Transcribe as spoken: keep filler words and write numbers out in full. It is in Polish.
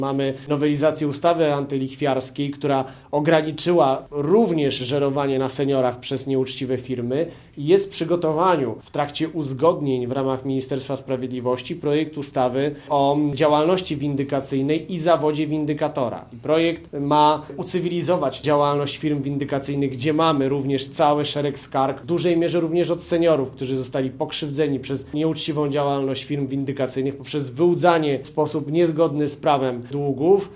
Mamy nowelizację ustawy antylichwiarskiej, która ograniczyła również żerowanie na seniorach przez nieuczciwe firmy. Jest w przygotowaniu w trakcie uzgodnień w ramach Ministerstwa Sprawiedliwości projekt ustawy o działalności windykacyjnej i zawodzie windykatora. Projekt ma ucywilizować działalność firm windykacyjnych, gdzie mamy również cały szereg skarg, w dużej mierze również od seniorów, którzy zostali pokrzywdzeni przez nieuczciwą działalność firm windykacyjnych poprzez wyłudzanie w sposób niezgodny z prawem długów.